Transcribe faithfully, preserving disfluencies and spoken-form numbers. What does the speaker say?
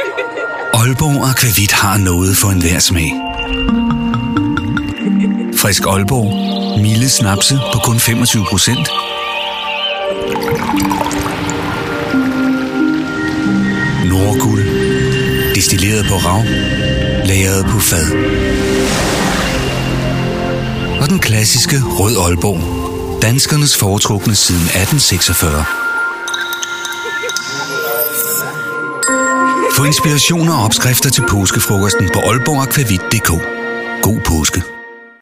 Aalborg Akvavit har noget for enhver smag. Frisk Aalborg. Milde snapse på kun femogtyve procent. Nordguld. Destilleret på rav. Lagret på fad. Og den klassiske Rød Aalborg. Danskernes foretrukne siden atten seksogfyrre. Få inspiration og opskrifter til påskefrokosten på aalborg akvavit punktum d k. God påske.